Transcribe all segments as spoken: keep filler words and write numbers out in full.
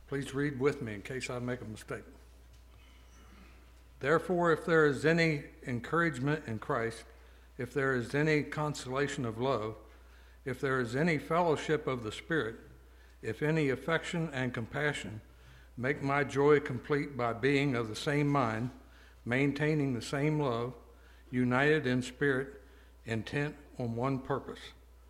Please read with me in case I make a mistake. Therefore, if there is any encouragement in Christ, if there is any consolation of love, if there is any fellowship of the Spirit, if any affection and compassion, make my joy complete by being of the same mind, maintaining the same love, united in spirit, intent on one purpose.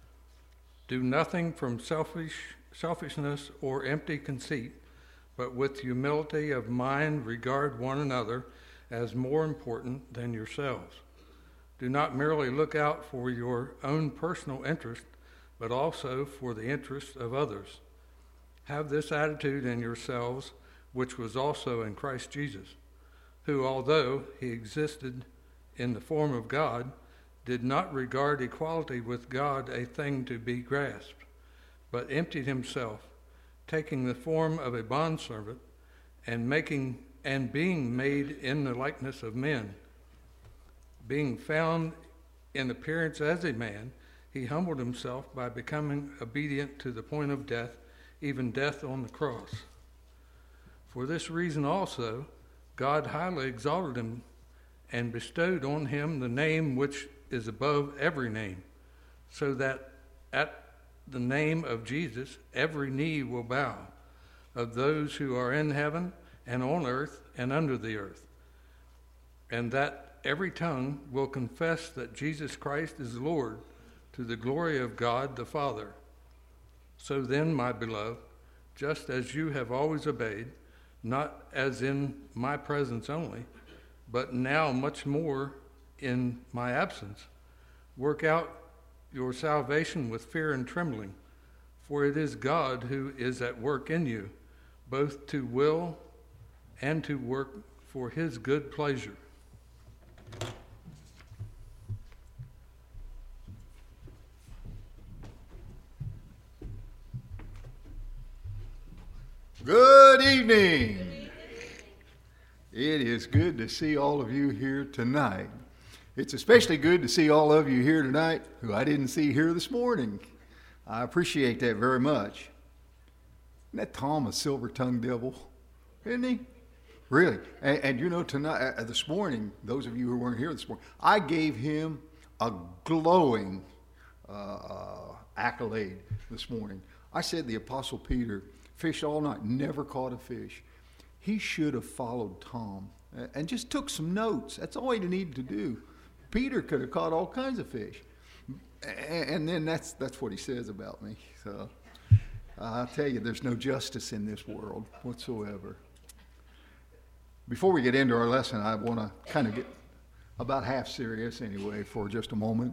Do nothing from selfish selfishness or empty conceit, but with humility of mind regard one another as more important than yourselves. Do not merely look out for your own personal interest, but also for the interest of others. Have this attitude in yourselves, which was also in Christ Jesus, who, although he existed in the form of God, did not regard equality with God a thing to be grasped, but emptied himself, taking the form of a bondservant, and making and being made in the likeness of men. Being found in appearance as a man, he humbled himself by becoming obedient to the point of death, even death on the cross. For this reason also, God highly exalted him and bestowed on him the name which is above every name, so that at the name of Jesus every knee will bow, of those who are in heaven and on earth and under the earth, and that every tongue will confess that Jesus Christ is Lord, to the glory of God the Father. So then, my beloved, just as you have always obeyed, not as in my presence only, but now much more in my absence, work out your salvation with fear and trembling, for it is God who is at work in you, both to will and to work for his good pleasure. Good evening. It is good to see all of you here tonight. It's especially good to see all of you here tonight who I didn't see here this morning. I appreciate that very much. Isn't that Tom a silver-tongued devil? Isn't he? Really. And, and you know, tonight, uh, this morning, those of you who weren't here this morning, I gave him a glowing uh, uh, accolade this morning. I said the Apostle Peter fished all night, never caught a fish. He should have followed Tom and just took some notes. That's all he needed to do. Peter could have caught all kinds of fish. And then that's that's what he says about me. So I'll tell you, there's no justice in this world whatsoever. Before we get into our lesson, I want to kind of get about half serious anyway for just a moment.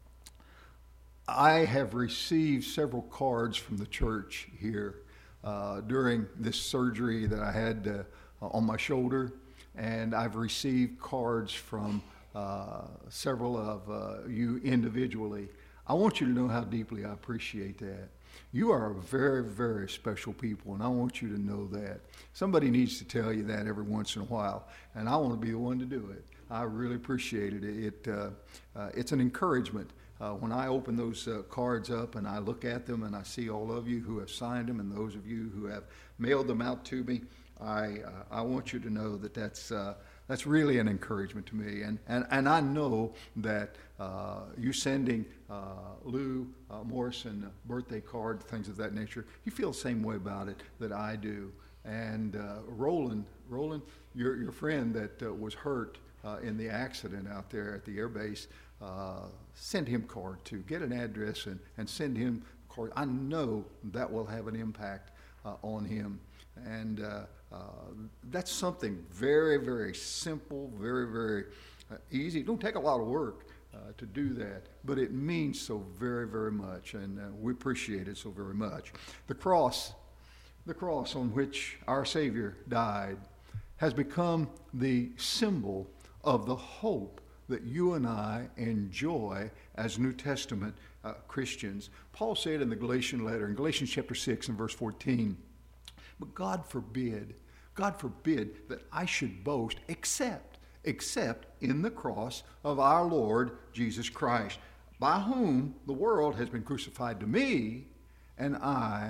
I have received several cards from the church here uh, during this surgery that I had uh, on my shoulder, and I've received cards from uh, several of uh, you individually. I want you to know how deeply I appreciate that. You are very, very special people, and I want you to know that. Somebody needs to tell you that every once in a while, and I want to be the one to do it. I really appreciate it. It uh, uh, it's an encouragement. Uh, when I open those uh, cards up and I look at them and I see all of you who have signed them and those of you who have mailed them out to me, I uh, I want you to know that that's uh, that's really an encouragement to me. And and, and I know that uh, you sending uh, Lou uh, Morrison a birthday card, things of that nature, you feel the same way about it that I do. And uh, Roland, Roland, your your friend that uh, was hurt uh, in the accident out there at the air base, uh, send him a card too. Get an address and, and send him a card. I know that will have an impact uh, on him. And uh, uh, that's something very, very simple, very, very uh, easy. It don't take a lot of work uh, to do that, but it means so very, very much, and uh, we appreciate it so very much. The cross, the cross on which our Savior died has become the symbol of the hope that you and I enjoy as New Testament uh, Christians. Paul said in the Galatian letter, in Galatians chapter six and verse fourteen, but God forbid, God forbid that I should boast except, except in the cross of our Lord Jesus Christ, by whom the world has been crucified to me and I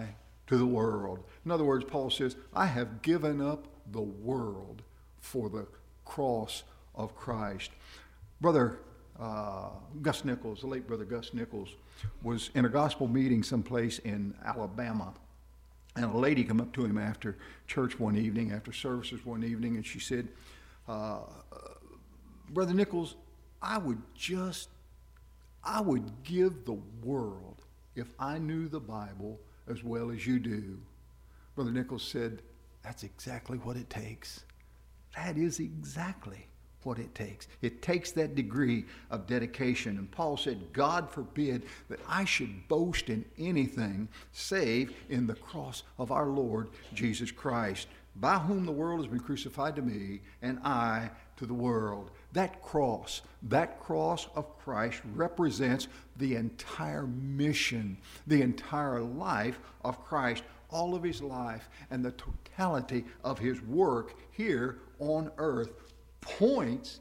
to the world. In other words, Paul says, I have given up the world for the cross of Christ. Brother uh, Gus Nichols, the late Brother Gus Nichols, was in a gospel meeting someplace in Alabama. And a lady came up to him after church one evening, after services one evening, and she said, uh, Brother Nichols, I would just, I would give the world if I knew the Bible as well as you do. Brother Nichols said, that's exactly what it takes. That is exactly what it takes. It takes that degree of dedication. And Paul said, God forbid that I should boast in anything save in the cross of our Lord Jesus Christ, by whom the world has been crucified to me, and I to the world. That cross, that cross of Christ represents the entire mission, the entire life of Christ, all of his life, and the totality of his work here on earth points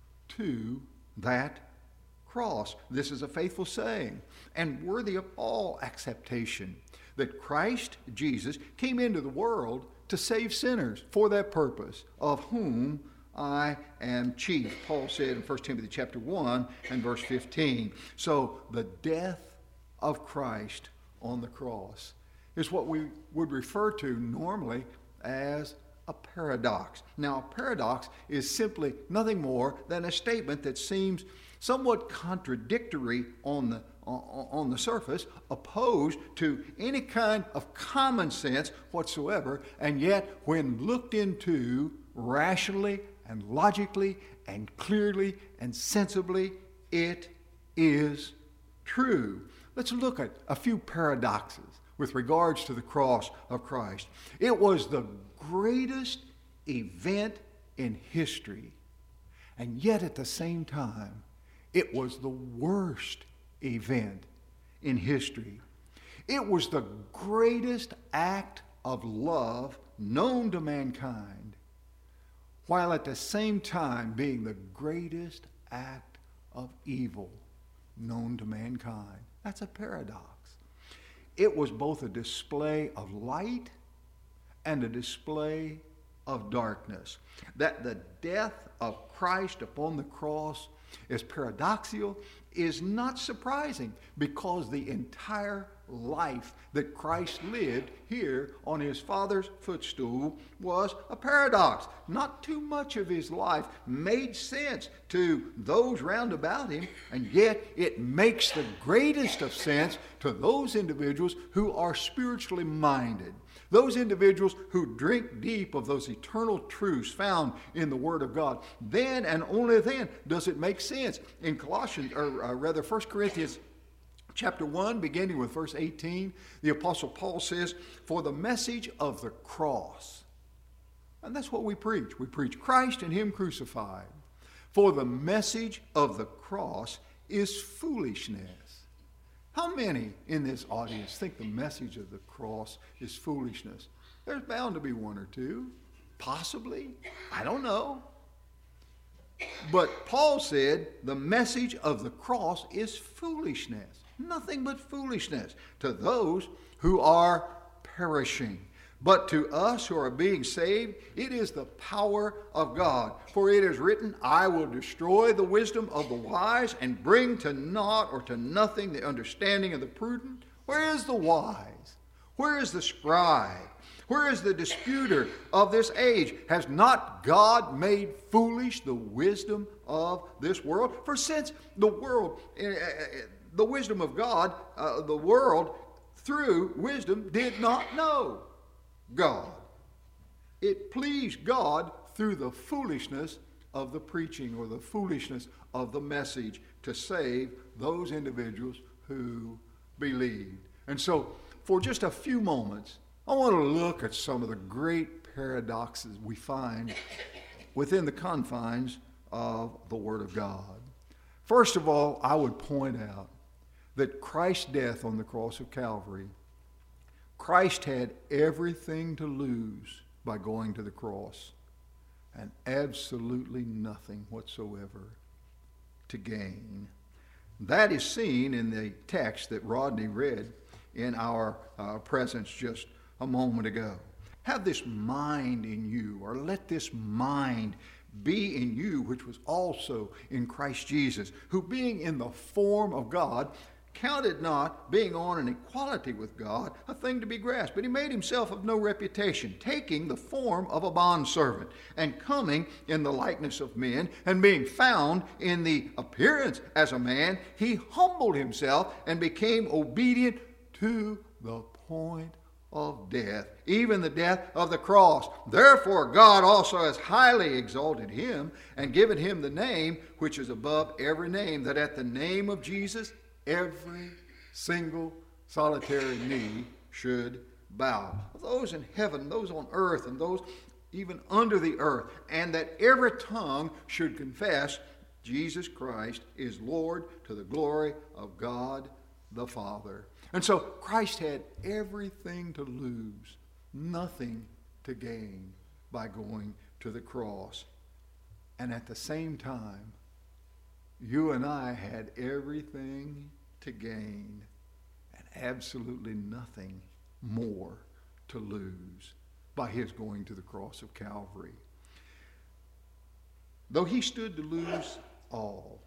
to that cross. This is a faithful saying and worthy of all acceptation, that Christ Jesus came into the world to save sinners for that purpose, of whom I am chief. Paul said in First Timothy chapter one and verse fifteen. So the death of Christ on the cross is what we would refer to normally as a paradox. Now, a paradox is simply nothing more than a statement that seems somewhat contradictory on the on the surface, opposed to any kind of common sense whatsoever, and yet when looked into rationally and logically and clearly and sensibly, it is true. Let's look at a few paradoxes with regards to the cross of Christ. It was the greatest event in history, and yet at the same time, it was the worst event in history. It was the greatest act of love known to mankind, while at the same time being the greatest act of evil known to mankind. That's a paradox. It was both a display of light and a display of darkness. That the death of Christ upon the cross is paradoxical is not surprising, because the entire life that Christ lived here on his Father's footstool was a paradox. Not too much of his life made sense to those round about him, and yet it makes the greatest of sense to those individuals who are spiritually minded. Those individuals who drink deep of those eternal truths found in the Word of God. Then and only then does it make sense. In Colossians, or uh, rather First Corinthians chapter one, beginning with verse eighteen, the Apostle Paul says, for the message of the cross. And that's what we preach. We preach Christ and him crucified. For the message of the cross is foolishness. How many in this audience think the message of the cross is foolishness? There's bound to be one or two. Possibly. I don't know. But Paul said the message of the cross is foolishness. Nothing but foolishness to those who are perishing. But to us who are being saved, it is the power of God. For it is written, I will destroy the wisdom of the wise and bring to naught or to nothing the understanding of the prudent. Where is the wise? Where is the scribe? Where is the disputer of this age? Has not God made foolish the wisdom of this world? For since the world, the wisdom of God, uh, the world through wisdom did not know God, it pleased God through the foolishness of the preaching, or the foolishness of the message, to save those individuals who believed. And so, for just a few moments, I want to look at some of the great paradoxes we find within the confines of the Word of God. First of all, I would point out that Christ's death on the cross of Calvary, Christ had everything to lose by going to the cross, and absolutely nothing whatsoever to gain. That is seen in the text that Rodney read in our uh, presence just a moment ago. Have this mind in you, or let this mind be in you, which was also in Christ Jesus, who being in the form of God, counted not being on an equality with God a thing to be grasped, but he made himself of no reputation, taking the form of a bondservant, and coming in the likeness of men, and being found in the appearance as a man, he humbled himself and became obedient to the point of death, even the death of the cross. Therefore God also has highly exalted him, and given him the name which is above every name, that at the name of Jesus every single solitary knee should bow. Those in heaven, those on earth, and those even under the earth, and that every tongue should confess Jesus Christ is Lord, to the glory of God the Father. And so Christ had everything to lose, nothing to gain by going to the cross. And at the same time, you and I had everything to gain and absolutely nothing more to lose by his going to the cross of Calvary. Though he stood to lose all,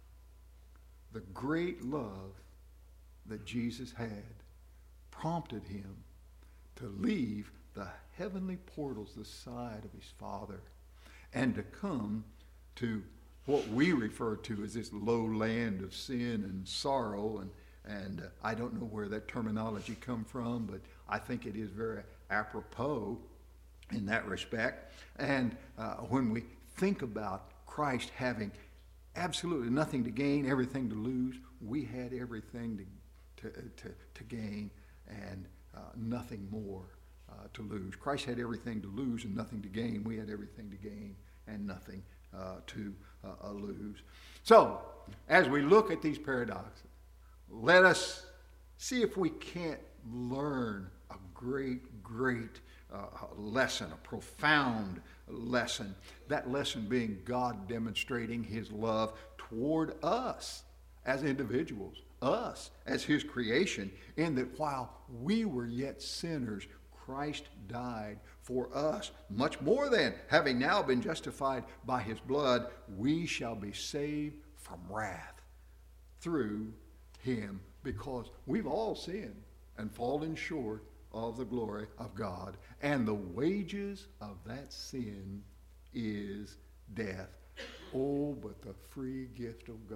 the great love that Jesus had prompted him to leave the heavenly portals, the side of his Father, and to come to what we refer to as this low land of sin and sorrow. And, and uh, I don't know where that terminology come from, but I think it is very apropos in that respect. And uh, when we think about Christ having absolutely nothing to gain, everything to lose, we had everything to to, to, to gain and uh, nothing more uh, to lose. Christ had everything to lose and nothing to gain. We had everything to gain and nothing uh, to uh, uh, lose. So, as we look at these paradoxes, let us see if we can't learn a great, great uh, lesson, a profound lesson. That lesson being God demonstrating his love toward us as individuals, us as his creation, in that while we were yet sinners, Christ died for us. Much more than, having now been justified by his blood, we shall be saved from wrath through him, because we've all sinned and fallen short of the glory of God. And the wages of that sin is death. Oh, but the free gift of God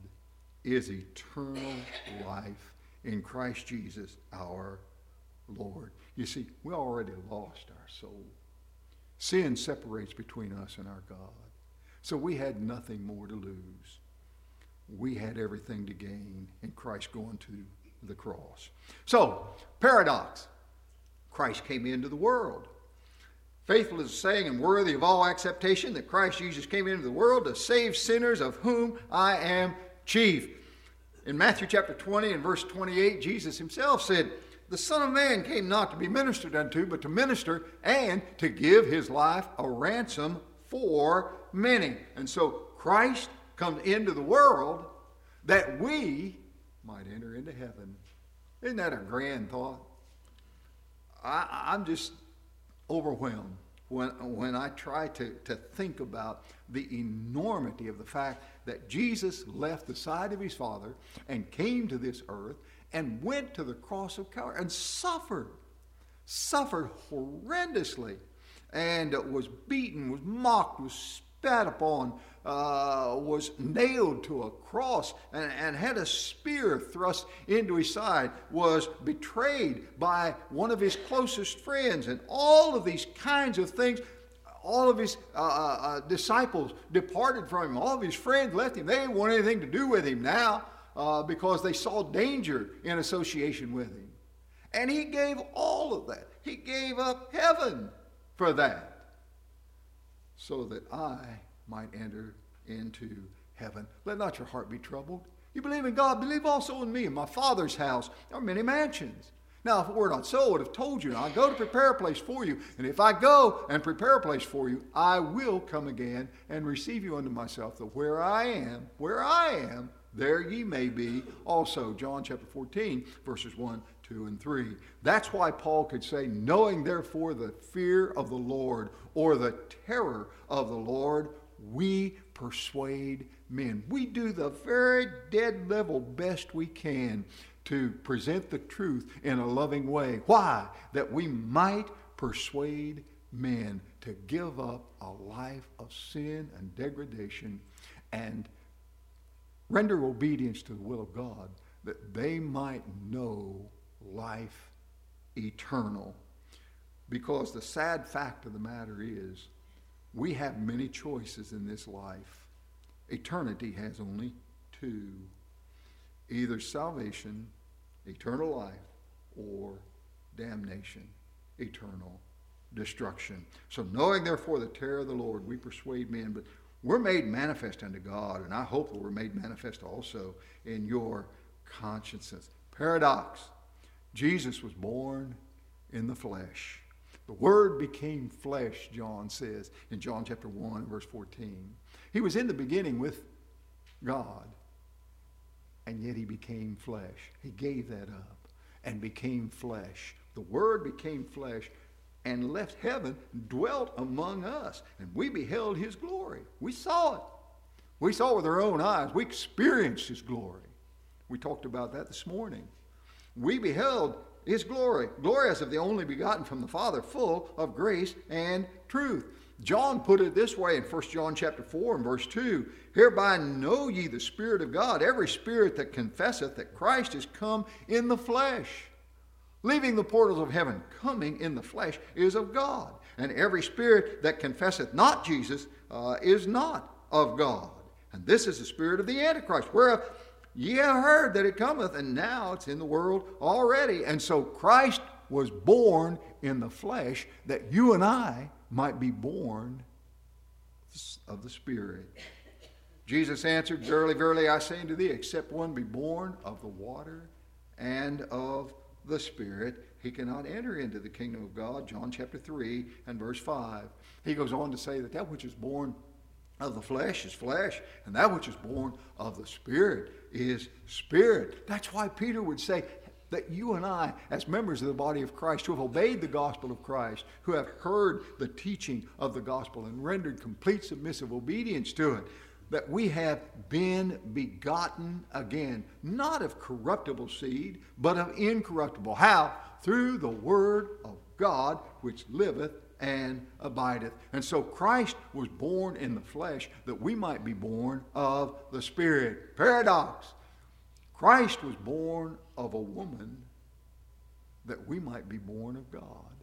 is eternal life in Christ Jesus our Lord. You see, we already lost our soul. Sin separates between us and our God. So we had nothing more to lose. We had everything to gain in Christ going to the cross. So, paradox. Christ came into the world. Faithful is the saying and worthy of all acceptation that Christ Jesus came into the world to save sinners, of whom I am chief. In Matthew chapter twenty and verse twenty-eight, Jesus himself said, the Son of Man came not to be ministered unto, but to minister and to give his life a ransom for many. And so Christ comes into the world that we might enter into heaven. Isn't that a grand thought? I, I'm just overwhelmed when, when I try to, to think about the enormity of the fact that Jesus left the side of his Father and came to this earth and went to the cross of Calvary and suffered, suffered horrendously, and was beaten, was mocked, was spat upon, uh, was nailed to a cross, and, and had a spear thrust into his side, was betrayed by one of his closest friends, and all of these kinds of things. All of his uh, uh, disciples departed from him. All of his friends left him. They didn't want anything to do with him now uh, because they saw danger in association with him. And he gave all of that. He gave up heaven for that, so that I might enter into heaven. Let not your heart be troubled. You believe in God, believe also in me. In my Father's house there are many mansions. Now, if it were not so, I would have told you. Now, I go to prepare a place for you. And if I go and prepare a place for you, I will come again and receive you unto myself, that where I am, where I am, there ye may be also. John chapter fourteen, verses one two and three. That's why Paul could say, knowing therefore the fear of the Lord, or the terror of the Lord, we persuade men. We do the very dead level best we can to present the truth in a loving way. Why? That we might persuade men to give up a life of sin and degradation and render obedience to the will of God, that they might know life eternal. Because the sad fact of the matter is, we have many choices in this life. Eternity has only two. Either salvation, eternal life, or damnation, eternal destruction. So knowing therefore the terror of the Lord, we persuade men, but we're made manifest unto God, and I hope that we're made manifest also in your consciences. Paradox. Jesus was born in the flesh. The Word became flesh, John says in John chapter one, verse fourteen. He was in the beginning with God, and yet he became flesh. He gave that up and became flesh. The Word became flesh and left heaven, dwelt among us, and we beheld his glory. We saw it. We saw it with our own eyes. We experienced his glory. We talked about that this morning. We beheld his glory, glory as of the only begotten from the Father, full of grace and truth. John put it this way in First John chapter four and verse two, hereby know ye the Spirit of God, every spirit that confesseth that Christ is come in the flesh, leaving the portals of heaven, coming in the flesh, is of God. And every spirit that confesseth not Jesus uh, is not of God. And this is the spirit of the Antichrist, whereof ye have heard that it cometh, and now it's in the world already. And so Christ was born in the flesh that you and I might be born of the Spirit. Jesus answered, verily, verily, I say unto thee, except one be born of the water and of the Spirit, he cannot enter into the kingdom of God. John chapter three and verse five. He goes on to say that that which is born of the flesh is flesh, and that which is born of the Spirit is spirit. That's why Peter would say that you and I, as members of the body of Christ, who have obeyed the gospel of Christ, who have heard the teaching of the gospel and rendered complete submissive obedience to it, that we have been begotten again, not of corruptible seed, but of incorruptible. How? Through the word of God, which liveth and abideth. And so Christ was born in the flesh that we might be born of the Spirit. Paradox. Christ was born of a woman that we might be born of God.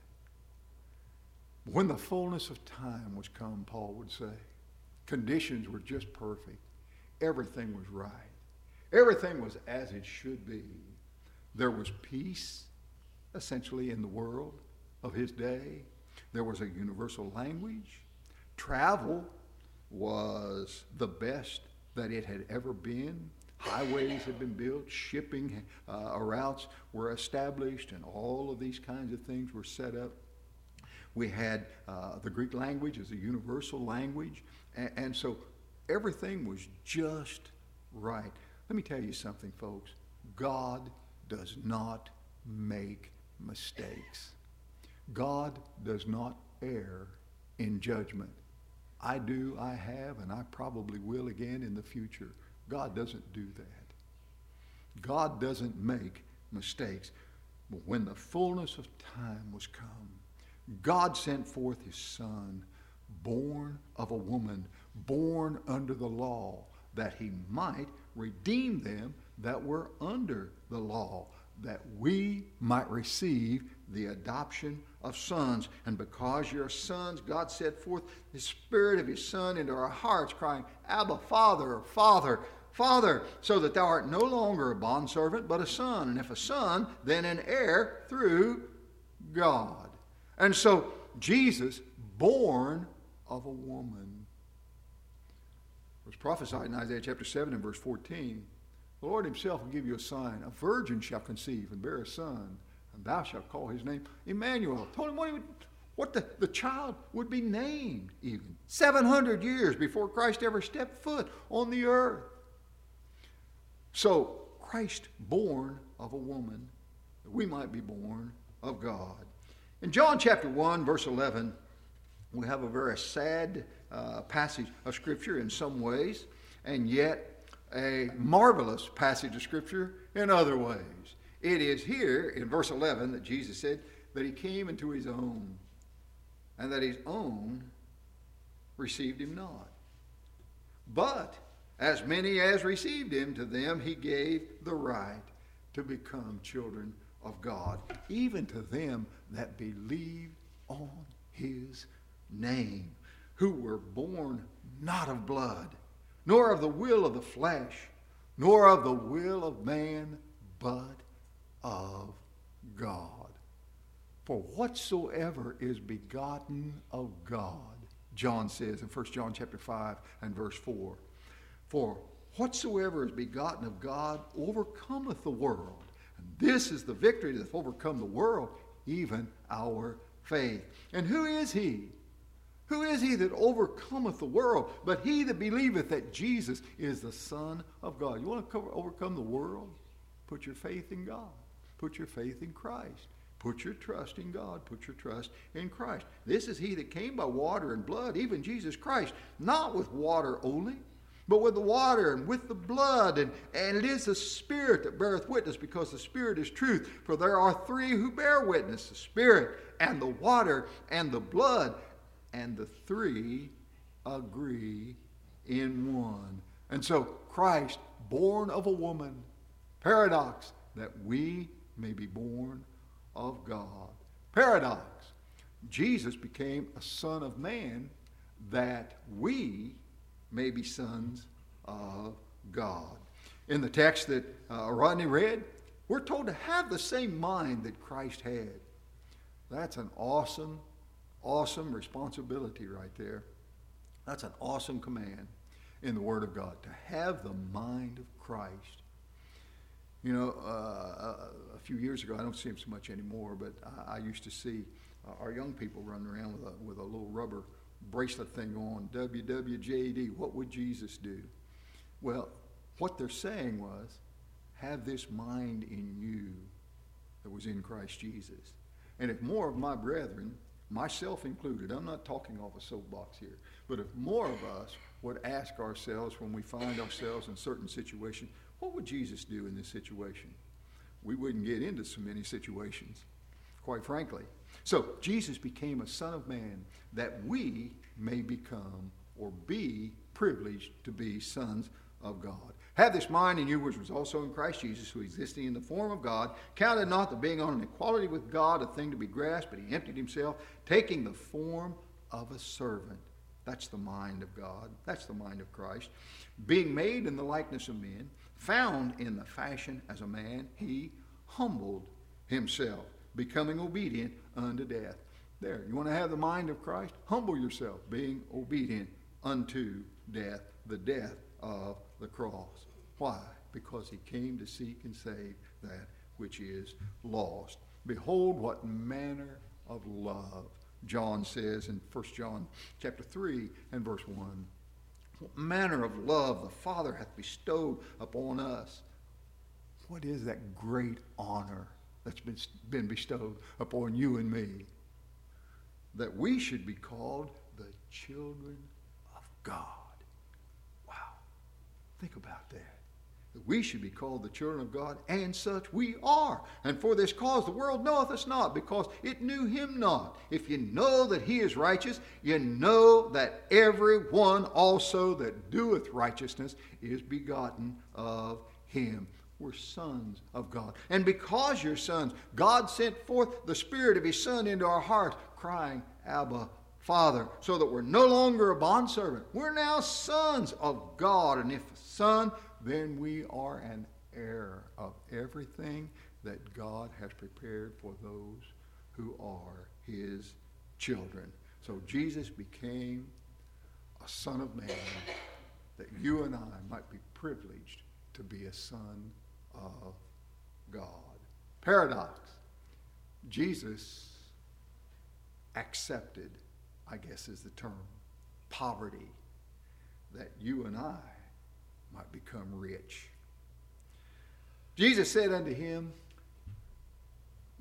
When the fullness of time was come, Paul would say, conditions were just perfect. Everything was right. Everything was as it should be. There was peace, essentially, in the world of his day. There was a universal language. Travel was the best that it had ever been. Highways had been built. Shipping uh, routes were established, and all of these kinds of things were set up. We had uh, the Greek language as a universal language. And, and so everything was just right. Let me tell you something, folks. God does not make mistakes. God does not err in judgment. I do, I have, and I probably will again in the future. God doesn't do that. God doesn't make mistakes. But when the fullness of time was come, God sent forth his Son, born of a woman, born under the law, that he might redeem them that were under the law, that we might receive the adoption of sons. And because you're sons, God set forth the Spirit of his Son into our hearts, crying, Abba, Father, or Father, Father, so that thou art no longer a bondservant, but a son. And if a son, then an heir through God. And so Jesus, born of a woman, was prophesied in Isaiah chapter seven and verse fourteen. The Lord himself will give you a sign. A virgin shall conceive and bear a son, and thou shalt call his name Emmanuel. Told him what, he would, what the, the child would be named even. seven hundred years before Christ ever stepped foot on the earth. So Christ, born of a woman, that we might be born of God. In John chapter one, verse eleven, we have a very sad uh, passage of Scripture in some ways, and yet a marvelous passage of Scripture in other ways. It is here in verse eleven that Jesus said that he came into his own, and that his own received him not. But as many as received him, to them he gave the right to become children of God, even to them that believe on his name, who were born not of blood, nor of the will of the flesh, nor of the will of man, but of God. For whatsoever is begotten of God, John says in First John chapter five and verse four, for whatsoever is begotten of God overcometh the world. And this is the victory that hath overcome the world, even our faith. And who is he? Who is he that overcometh the world? But he that believeth that Jesus is the Son of God. You want to cover, overcome the world? Put your faith in God. Put your faith in Christ. Put your trust in God. Put your trust in Christ. This is he that came by water and blood, even Jesus Christ, not with water only, but with the water and with the blood. And, and it is the Spirit that beareth witness, because the Spirit is truth. For there are three who bear witness, the Spirit and the water and the blood. And the three agree in one. And so Christ, born of a woman, paradox, that we may be born of God. Paradox. Jesus became a son of man that we may be sons of God. In the text that uh, Rodney read, we're told to have the same mind that Christ had. That's an awesome, awesome responsibility right there. That's an awesome command in the Word of God, to have the mind of Christ. You know, uh, a few years ago, I don't see him so much anymore, but I, I used to see uh, our young people running around with a, with a little rubber bracelet thing on, W W J D, what would Jesus do? Well, what they're saying was, have this mind in you that was in Christ Jesus. And if more of my brethren, myself included, I'm not talking off a soapbox here, but if more of us would ask ourselves when we find ourselves in certain situations, what would Jesus do in this situation? We wouldn't get into so many situations, quite frankly. So Jesus became a son of man that we may become or be privileged to be sons of God. Have this mind in you which was also in Christ Jesus, who existing in the form of God, counted not the being on an equality with God a thing to be grasped, but he emptied himself, taking the form of a servant. That's the mind of God. That's the mind of Christ. Being made in the likeness of men, found in the fashion as a man, he humbled himself, becoming obedient unto death. There, you want to have the mind of Christ? Humble yourself, being obedient unto death, the death of the cross. Why? Because he came to seek and save that which is lost. Behold what manner of love, John says in First John chapter three and verse one. What manner of love the Father hath bestowed upon us. What is that great honor that's been, been bestowed upon you and me? That we should be called the children of God. Wow. Think about that. That we should be called the children of God, and such we are. And for this cause the world knoweth us not, because it knew him not. If you know that he is righteous, you know that every one also that doeth righteousness is begotten of him. We're sons of God. And because you're sons, God sent forth the Spirit of his Son into our hearts, crying, Abba, Father, so that we're no longer a bondservant. We're now sons of God. And if a son, then we are an heir of everything that God has prepared for those who are his children. So Jesus became a son of man that you and I might be privileged to be a son of God. Paradox. Jesus accepted, I guess is the term, poverty, that you and I might become rich. Jesus said unto him,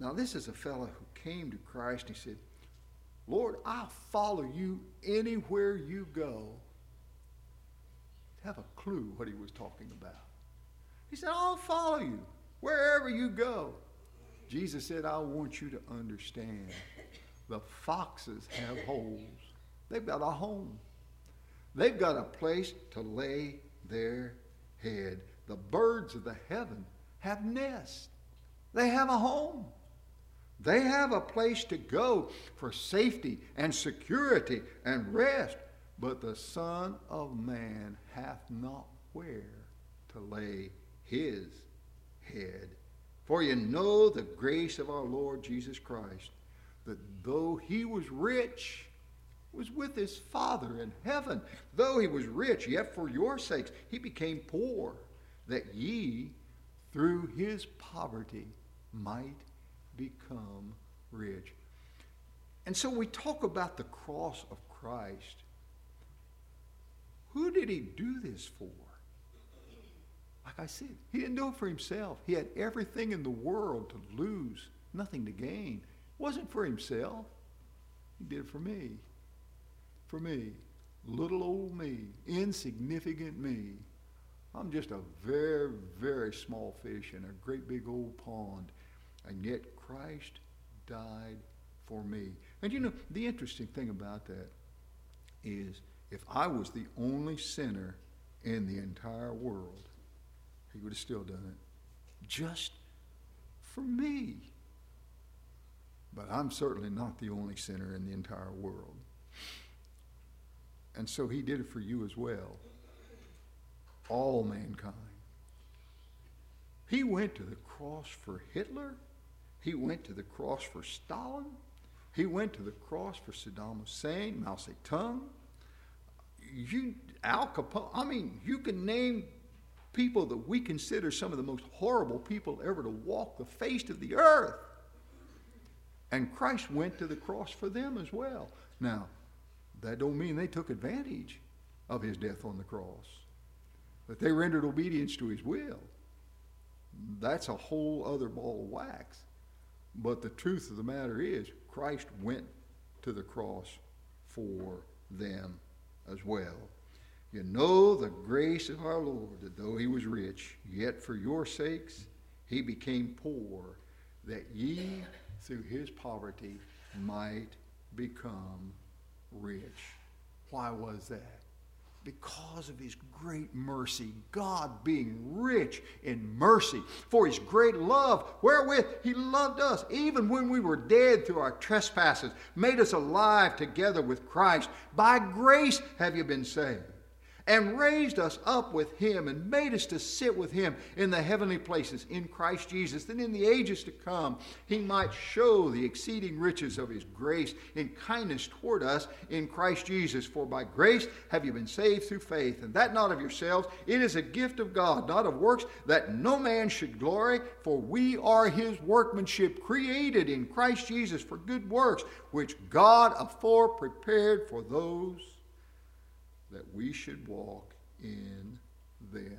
Now, this is a fellow who came to Christ and he said, Lord, I'll follow you anywhere you go. Have a clue what he was talking about. He said, I'll follow you wherever you go. Jesus said, I want you to understand the foxes have holes. They've got a home. They've got a place to lay their head. The birds of the heaven have nests. They have a home. They have a place to go for safety and security and rest. But the Son of Man hath not where to lay his head. For you know the grace of our Lord Jesus Christ, that though he was rich, was with his Father in heaven. Though he was rich, yet for your sakes he became poor, that ye through his poverty might become rich. And so we talk about the cross of Christ. Who did he do this for? Like I said, he didn't do it for himself. He had everything in the world to lose, nothing to gain. It wasn't for himself. He did it for me. For me. Little old me. Insignificant me. I'm just a very, very small fish in a great big old pond. And yet Christ died for me. And you know, the interesting thing about that is if I was the only sinner in the entire world, he would have still done it. Just for me. But I'm certainly not the only sinner in the entire world. And so he did it for you as well. All mankind. He went to the cross for Hitler. He went to the cross for Stalin. He went to the cross for Saddam Hussein, Mao Zedong. You, Al Capone. I mean, you can name people that we consider some of the most horrible people ever to walk the face of the earth. And Christ went to the cross for them as well. Now, that don't mean they took advantage of his death on the cross. But they rendered obedience to his will. That's a whole other ball of wax. But the truth of the matter is, Christ went to the cross for them as well. You know the grace of our Lord, that though he was rich, yet for your sakes he became poor, that ye through his poverty might become rich. Why was that? Because of his great mercy, God being rich in mercy, for his great love, wherewith he loved us, even when we were dead through our trespasses, made us alive together with Christ. By grace have you been saved, and raised us up with him, and made us to sit with him in the heavenly places in Christ Jesus, that in the ages to come he might show the exceeding riches of his grace in kindness toward us in Christ Jesus. For by grace have you been saved through faith, and that not of yourselves. It is a gift of God, not of works, that no man should glory. For we are his workmanship, created in Christ Jesus for good works, which God afore prepared for those that we should walk in them.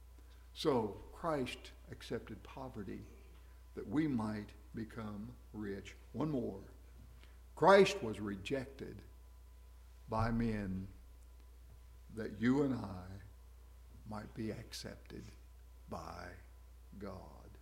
So Christ accepted poverty that we might become rich. One more. Christ was rejected by men that you and I might be accepted by God.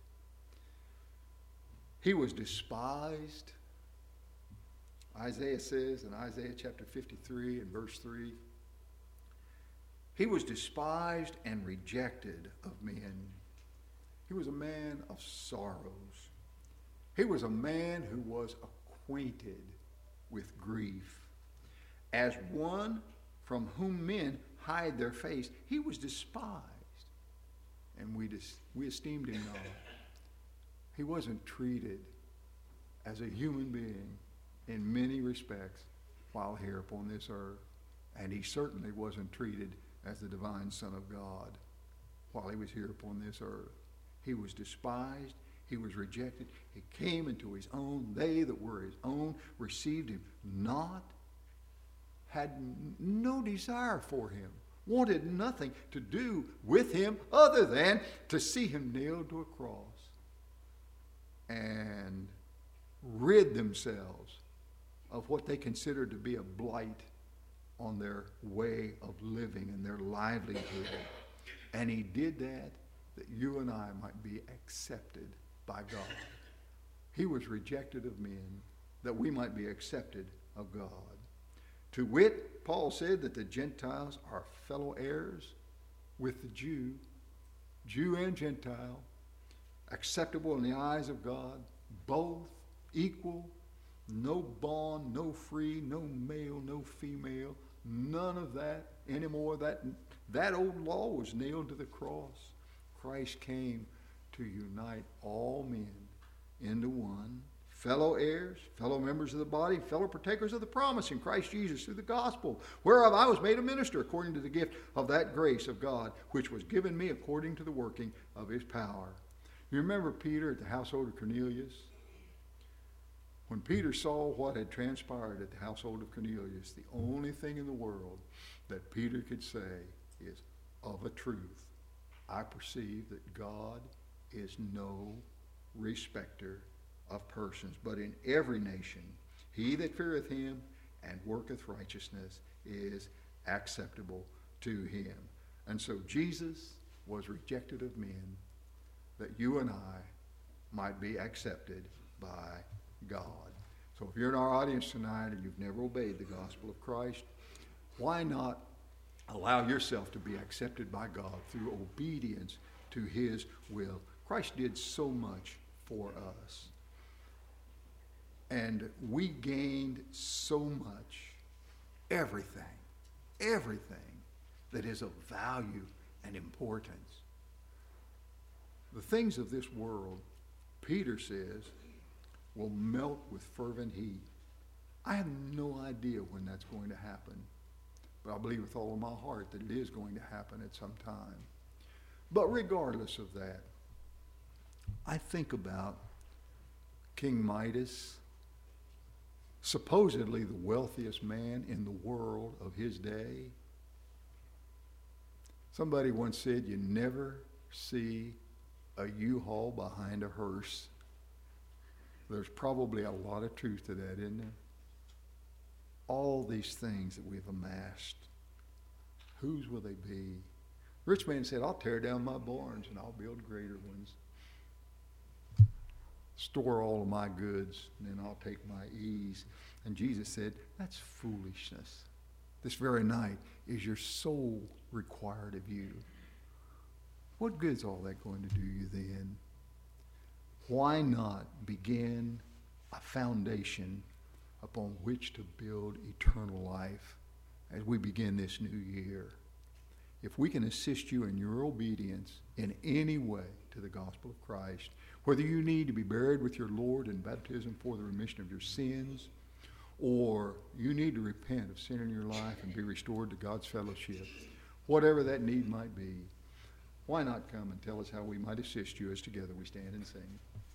He was despised. Isaiah says in Isaiah chapter fifty-three and verse three, he was despised and rejected of men. He was a man of sorrows. He was a man who was acquainted with grief. As one from whom men hide their face, he was despised, and we, dis- we esteemed him not. He wasn't treated as a human being in many respects while here upon this earth, and he certainly wasn't treated as the divine Son of God while he was here upon this earth. He was despised. He was rejected. He came into his own. They that were his own received him not, had no desire for him, wanted nothing to do with him other than to see him nailed to a cross and rid themselves of what they considered to be a blight on their way of living and their livelihood. And he did that that you and I might be accepted by God. He was rejected of men that we might be accepted of God. To wit, Paul said that the Gentiles are fellow heirs with the Jew, Jew and Gentile, acceptable in the eyes of God, both equal, no bond, no free, no male, no female, none of that anymore. That, that old law was nailed to the cross. Christ came to unite all men into one, fellow heirs, fellow members of the body, fellow partakers of the promise in Christ Jesus through the gospel, whereof I was made a minister according to the gift of that grace of God, which was given me according to the working of his power. You remember Peter at the household of Cornelius? When Peter saw what had transpired at the household of Cornelius, the only thing in the world that Peter could say is, of a truth, I perceive that God is no respecter of persons, but in every nation he that feareth him and worketh righteousness is acceptable to him. And so Jesus was rejected of men that you and I might be accepted by God. So if you're in our audience tonight and you've never obeyed the gospel of Christ, why not allow yourself to be accepted by God through obedience to his will? Christ did so much for us. And we gained so much, everything, everything that is of value and importance. The things of this world, Peter says, will melt with fervent heat. I have no idea when that's going to happen, but I believe with all of my heart that it is going to happen at some time. But regardless of that, I think about King Midas, supposedly the wealthiest man in the world of his day. Somebody once said, you never see a U-Haul behind a hearse. There's probably a lot of truth to that, isn't there? All these things that we've amassed, whose will they be? Rich man said, I'll tear down my barns and I'll build greater ones. Store all of my goods, and then I'll take my ease. And Jesus said, that's foolishness. This very night is your soul required of you. What good's all that going to do you then? Why not begin a foundation upon which to build eternal life as we begin this new year? If we can assist you in your obedience in any way to the gospel of Christ, whether you need to be buried with your Lord in baptism for the remission of your sins, or you need to repent of sin in your life and be restored to God's fellowship, whatever that need might be, why not come and tell us how we might assist you as together we stand and sing?